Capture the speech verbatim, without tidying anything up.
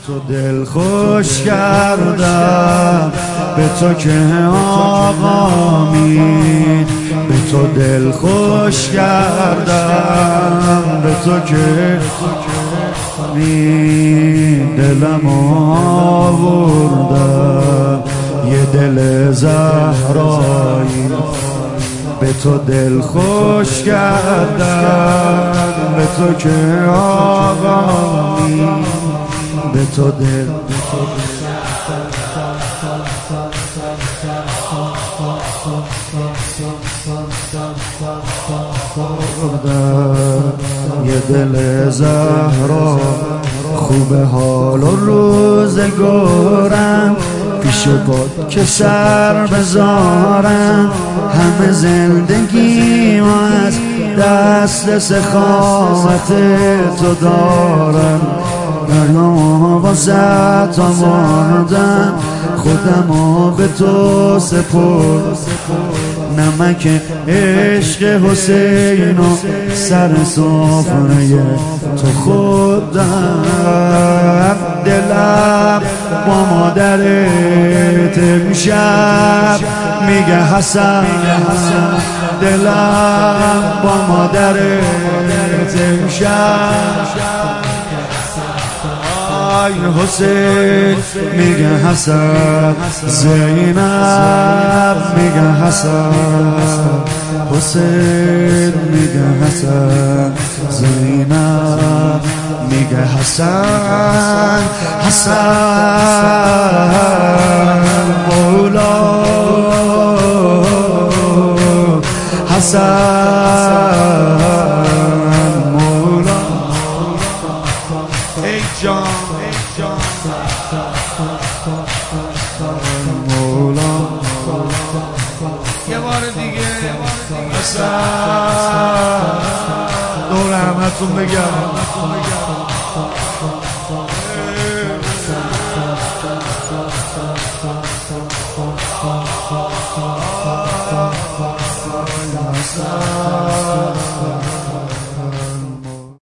تو دل خوش کردم، به تو که آقامی، به تو دل خوش کردم، به تو که می دلم آوردم، یه دل زهرایی، به تو دل خوش کردم، به تو که آقامی، به تو دل یه دل زهرا، خوب حال و روزگارم، پیش پات که سر بذارم، همه زندگی ما از دست سخاوت تو دارم، دریا واسه آوردم، خودمو به تو سپرد، نمک عشق حسین و سر سفره تو خودم، دلم با مادرت امشب میگه حسن، دلم با مادرت امشب حسین میگه حسن، زینب میگه حسن، حسین میگه حسن، زینب میگه حسن، حسن مولا، حسن مولا، ای جان مولا، یه بار دیگه حسن، دور همتون بگم حسن